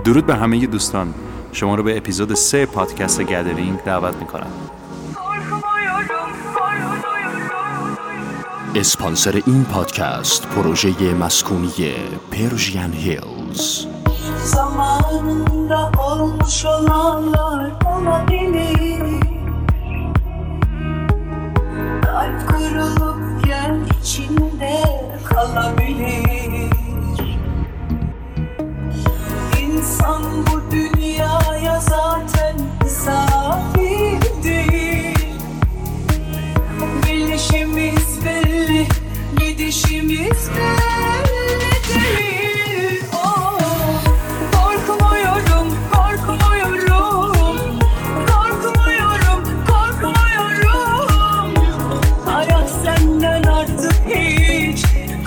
درود به همه دوستان، شما رو به اپیزود 3 پادکست گدرینگ دعوت میکنم. اسپانسر این پادکست پروژه مسکونی پرژین هیلز. Zamanında olmuş olanlar olabilir. Kalp kırılıp yer içinde kalabilir. İnsan bu dünyaya zaten misafir değil. Gelişimiz belli, gidişimiz belli değil. Korkmuyorum, hayat senden artık hiç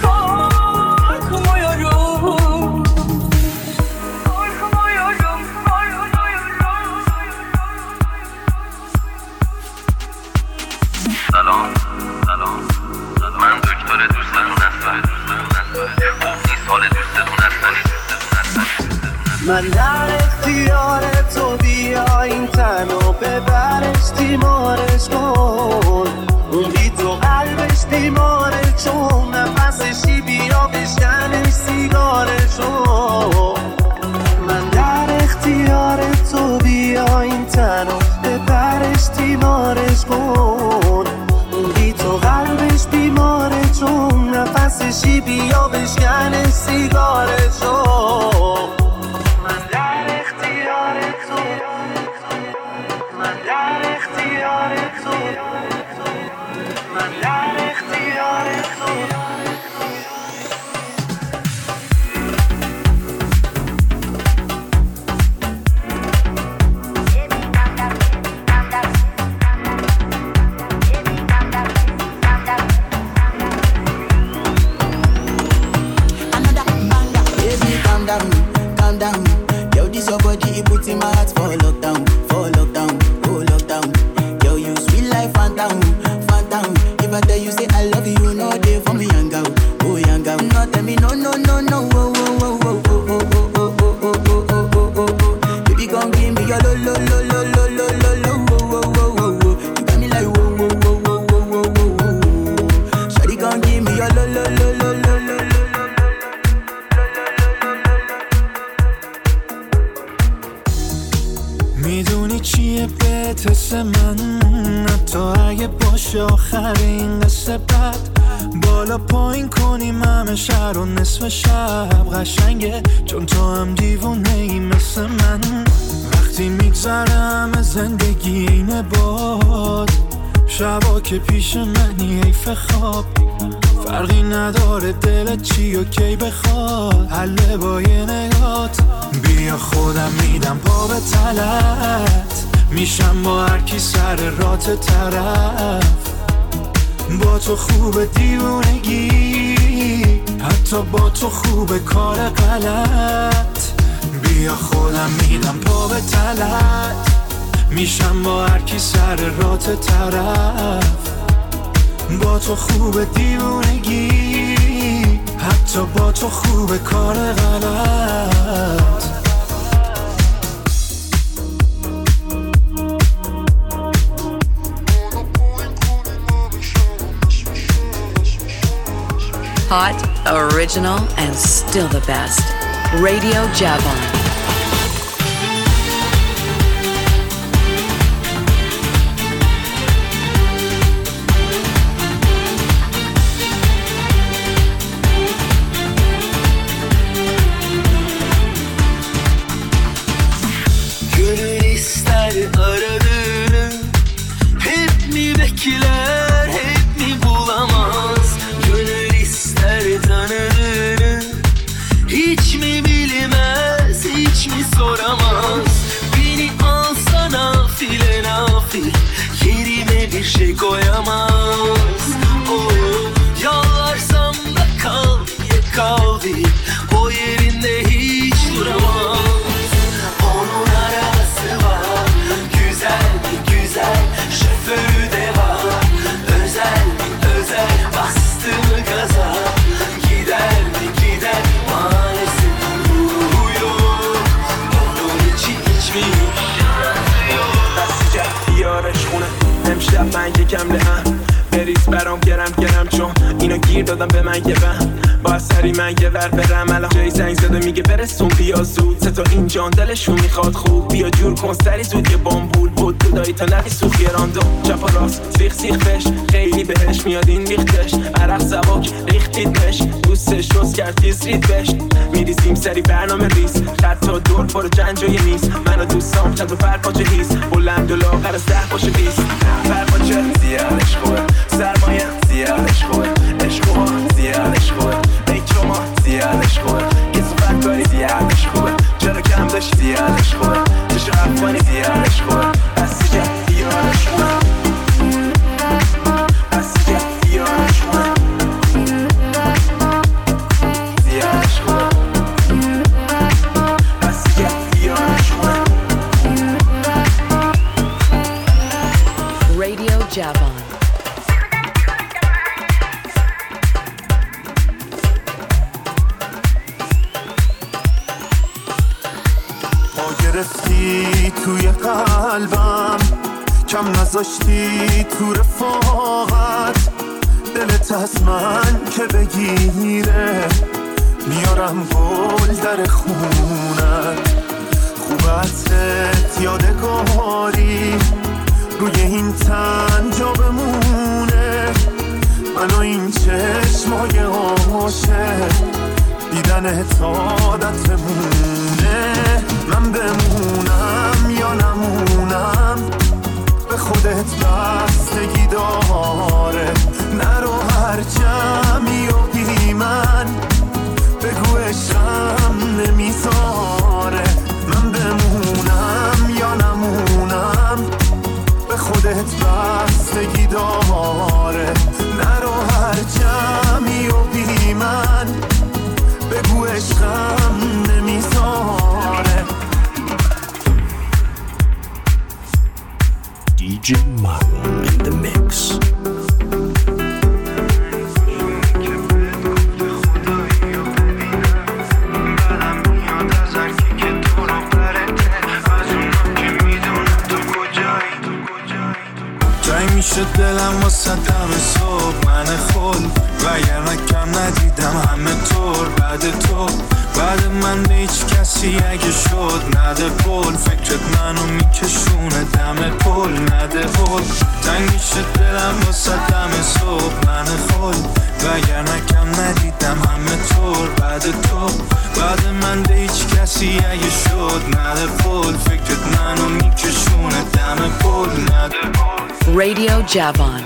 korkmuyorum. سلام من دکتر دوستتون هستم. خوب نیست حال دوستتون هستنی. من در اختیار تو بیا این تن و ببرش تیمارش کن. اون بی تو قلبش بیماره چون نفسشی بیا بشکنش سیگارشو. من در اختیار تو بیا این تن و ببرش تیمارش کن. اون بی تو قلبش بیماره چون نفسشی بیا بشکنش سیگارشو. Calm down, yo, this your body, it puts in my heart for lockdown, oh lockdown. Yo, you sweet life, phantom. If I tell you say I love you, no day for me, young girl, oh young girl. No tell me no, oh. Baby, gon' give me your lo. You got me like whoa. Shawty gon' give me your lo. میدونی چیه بهت من، حتی اگه باشه آخرین قصه بد. بالا پایین کنیم همه شهر و نصف شب قشنگه، چون تو هم دیوونه ای مثل من. وقتی میگذره همه زندگی اینه باد، شبا که پیش منی حیف خواب. فرقی نداره دلت چی و کی بخواد، حله با یه نگات. بیا خودم میدم پا به تلت، میشم با هر کی سر رات طرف. با تو خوب دیوونگی، حتی با تو خوب کار غلط. بیا خودم میدم پا به تلت، میشم با هر کی سر رات طرف. با تو خوب دیوونگی، حتی با تو خوب کار غلط. Hot, original, and still the best. Radio Javon. Gönül ister aradığını, hep mi bekler, hep mi bulamaz? Gönül ister tanıdığını, hiç mi bilmez, برام گرم چون اینو گیر دادم به من یه بهم با سری من یه ور برم الان جای زنگ زده میگه برسون بیا زود سه تا این جان دلشون میخواد خوب بیا جور کن سری زود یه بامبول بود دایی تا نقی سوخی راندو چپ و راست سیخ بش خیلی بهش میاد این ریختش عرق سباک ریختید بش دوستش روز کرد تیز رید بش میریزیم سری برنامه ریز خط تا دور پر جنجای نیست منو دوستام چند و فرپاچه هیز بلند و لاغر از 10 باشه 20 فرپاچه زیادش خوبه سرمایه زیادش خوبه عشقوها زیادش خوبه بیچوما زیادش خوبه کسوفت کاری زیادش خوبه چرا کم داشت زیادش خوبه چشو افغانی زیادش خوبه بسی جد دیارش خوبه بسی جد دیارش خوبه زیادش خوبه بسی جد دیارش خوبه Radio Javon. گرفتی توی قلبم کم نذاشتی تو رفاقت دلت از من که بگیره میارم گل در خونت خوبتت یادگاری روی این تن جا بمونه من و این چشمای عاشق دیدنت عادتمونه من بمونم یا نمونم به خودت بستگی داره نرو هر جمعی و بی من بگو عشقم نمیذاره من بمونم یا نمونم به خودت بستگی داره نرو هر جمعی و بی من بگو عشقم نمیذاره DJ Marlon in the mix. جای میشه دلم واسه دم صبح من خود وگرنه کم ندیدم همه طور بعد من به هیچ کسی اگه شد نده پول فکرت منو میکشونه دم پول نده پول تنگ میشه دلم واسه دم صبح من خود وگرنه کم ندیدم همه طور بعد من به هیچ کسی اگه شد نده پول فکرت منو میکشونه دم پول نده پول Radio Javon.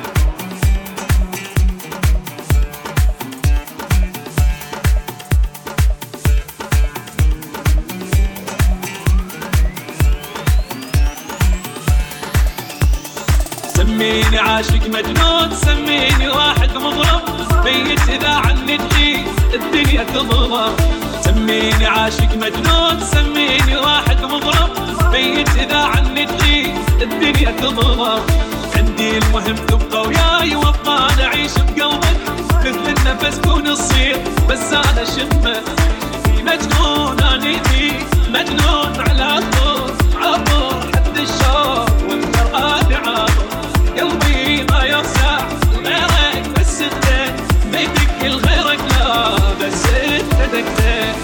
سميني عاشق مجنون سميني واحد مغرم ميت إذا عني تغيب الدنيا تضرب سميني عاشق مجنون سميني واحد مغرم ميت إذا عني تغيب الدنيا تضرب عندي المهم تبقى وياي وابقى نعيش بقلبك مثل النفس كون الصير بس أنا شمه في مجنون أنا في مجنون على طول عبر حد الشوق والفرقان عابر قلبي ما يوسع غيرك بس انت ما يدق لغيرك لا بس انت دقتك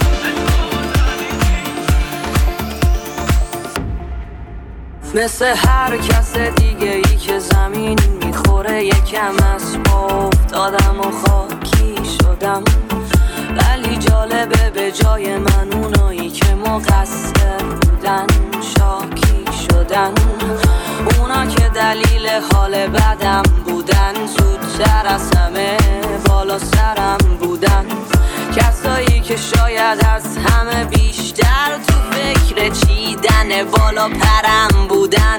مثل هر کس دیگه ای که زمین میخوره یکم از افتادم و خاکی شدم ولی جالبه به جای من اونایی که مقصر بودن شاکی شدن اونا که دلیل حال بدم بودن زودتر از همه بالا سرم بودن کسایی که شاید از همه بیشتر تو فکر چیدن بالا پرم بودن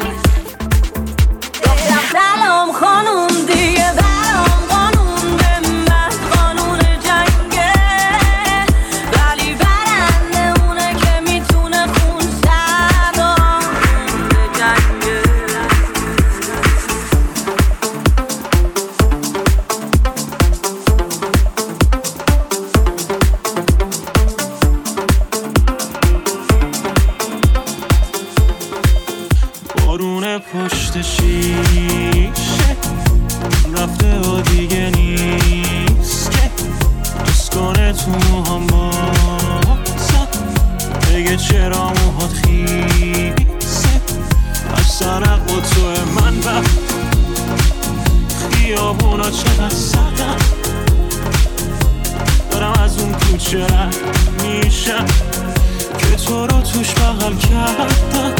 گفتم سلام خانوم دیگه برام قانون به من قانون جنگه ولی برنده اونه که میتونه خون سردام به جنگه بارون پشت شیشه رفته و بگه چرا موهات خیسه از سرق و توه من و خیابونا چقدر سردم دارم از اون کوچه رد میشم که تو رو توش بغل کردم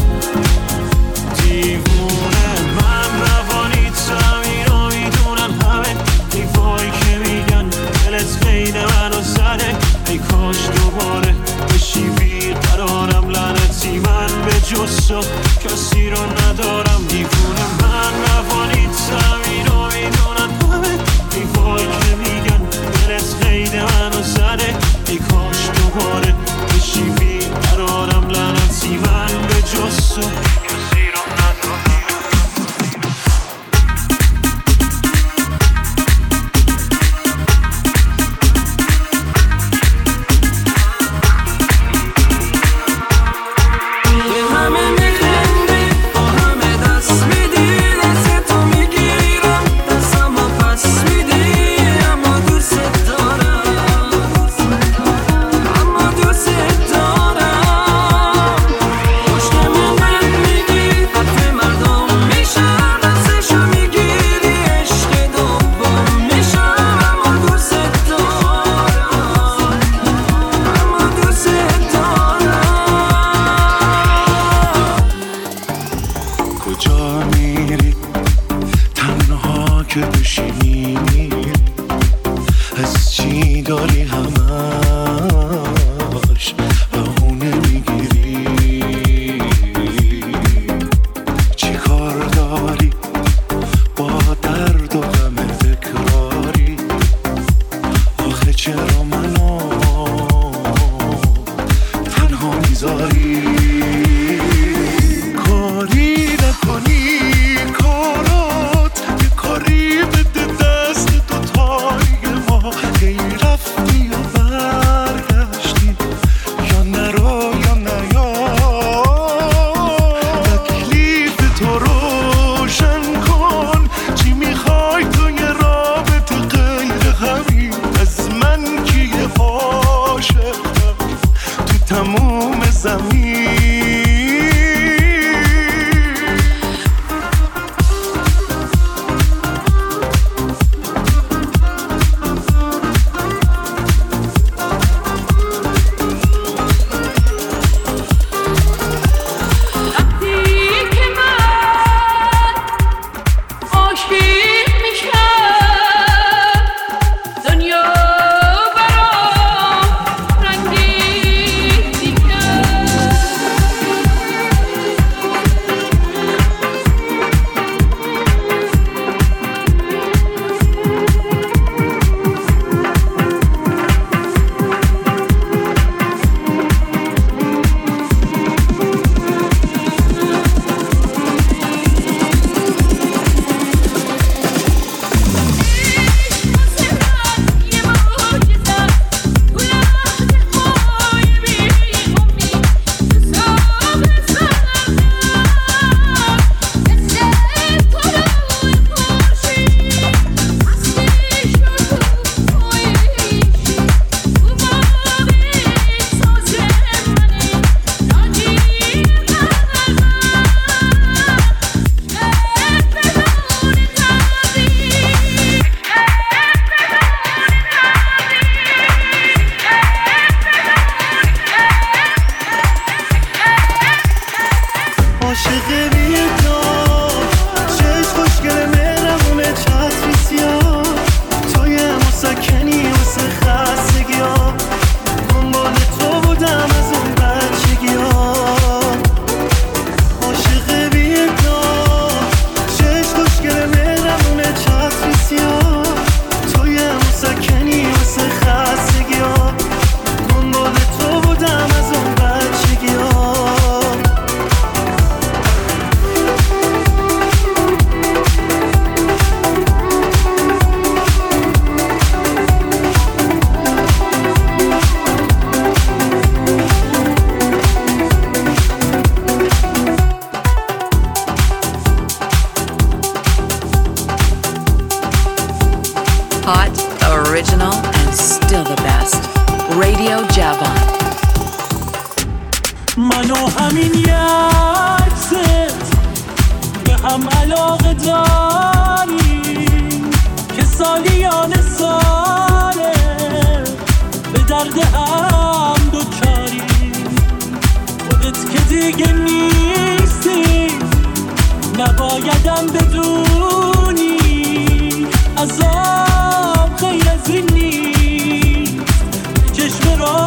دیوونه من روانی تمین رو میدونن همه دیوایی که میگن دلت خیلی منو زده ای کاش دوباره بشی بیقرارم لعنتی من به جز تو کسی رو ندارم دیوونه من روانی تمین رو میدونن همه دیوایی که میگن دلت خیلی منو زده ای کاش دوباره بشی بیقرارم لعنتی من به جز تو کسی رو ندارم Javan. منو همین یکست به هم علاقه داریم که سالیان ساله به درد هم دوچاریم. خودت که دیگه نیستی نبایدم بدونی عذاب غیر از این نیست چشم را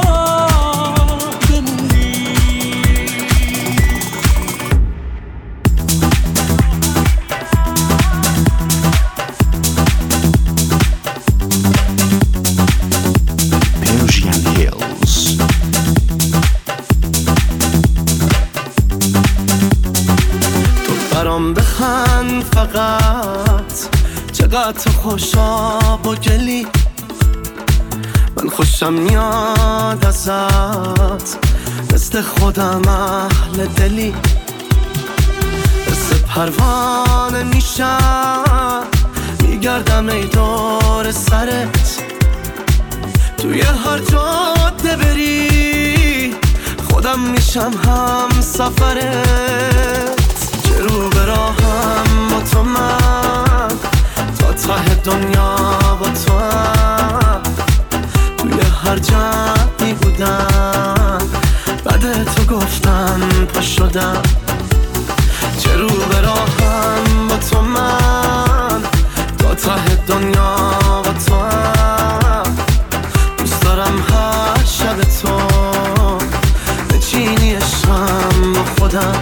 بخند فقط چقدر تو خوشاب و گلی من خوشم میاد ازت مثل خودم اهل دلی مثل پروانه میشم میگردم ای دور سرت توی هر جاده بری خودم میشم هم سفرت رو به راهم با تو من تا ته دنیا با تو هم توی هر جمعی بودم بعد تو گفتم پا شدم چه رو به راهم با تو من تا ته دنیا با تو هم دوست دارم هر شب تو بچینی عشقم با خودم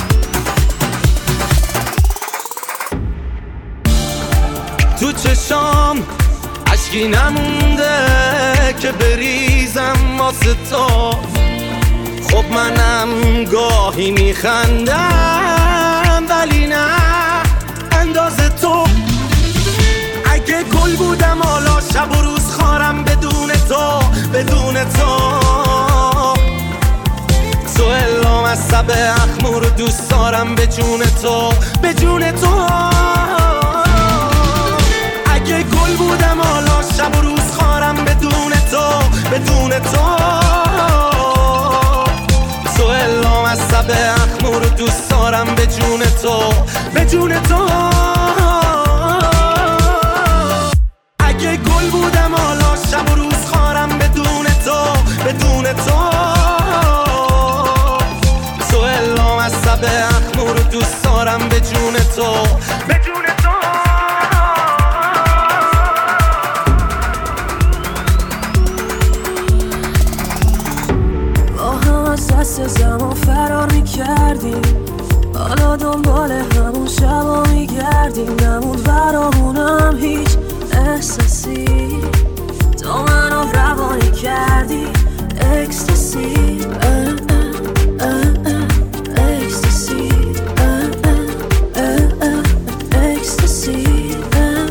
تو چشام عشقی نمونده که بریزم واسه تو خب منم گاهی میخندم ولی نه اندازه تو اگه گل بودم حالا شب و روز خارم بدون تو تو الام از سب اخمو رو دوست دارم به جون تو اگه گل بودم حالا شب و روز خارم بدون تو تو الام از سب اخمو رو دوست دارم به جون تو اگه گل بودم حالا شب و روز خارم بدون تو تو الام از سب اخمو رو دوست دارم به جون تو دست زمان فرار میکردیم حالا دنبال همون شبا میگردیم نمود برامونم هیچ احساسی تو منو روانی کردی اکستاسی اکستاسی اکستاسی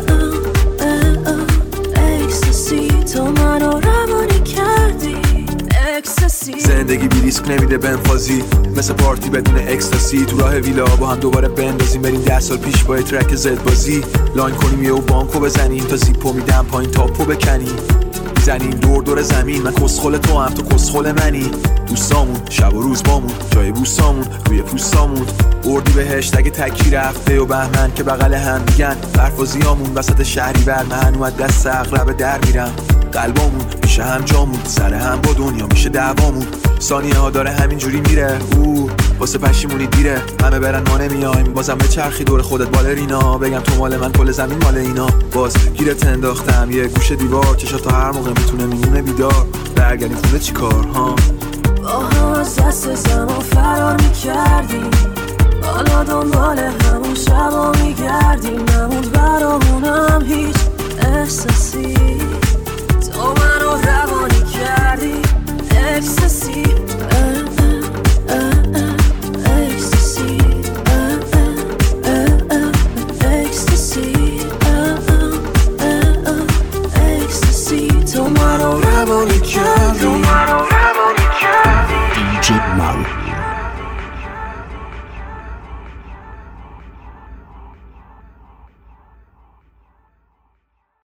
اکستاسی تو منو روانی کردی اکستاسی زندگی بی ریسک نمیده بنفازی مثل پارتی بدون اکستاسی تو راه ویلا با هم دوباره بندازیم بریم 10 سال پیش با ترک زد بازی لاین کنیم یهو بانکو بزنیم تا زیپو میدم پایین تاپو بکنیم میزنیم دور زمین من کسخل تو هم تو کسخل منی دوستامون شب و روز بامون جای بوسامون روی پوستامون اردی بهشت اگه تکی رفته و بهمن که بغل هم میگن برفازیامون وسط شهری بر من اومد دست اغرب در میرم قلبامون میشه هم جامون سر هم با دنیا میشه دعوامون ثانیه ها داره همینجوری میره واسه پشیمونی دیره همه برن ما نمیایم بازم به چرخی دور خودت بالرینا بگم تو مال من کل زمین مال اینا باز گیرت انداختم یه گوشه دیوار چشات تا هر موقع میتونه میمونه بیدار برگردیم خونه چی کار ها با هم از دست زمان فرار میکردیم حالا دنبال همون شبا میگردیم نموند برامونم هیچ احساسی تو منو روانی کردی اکستاسی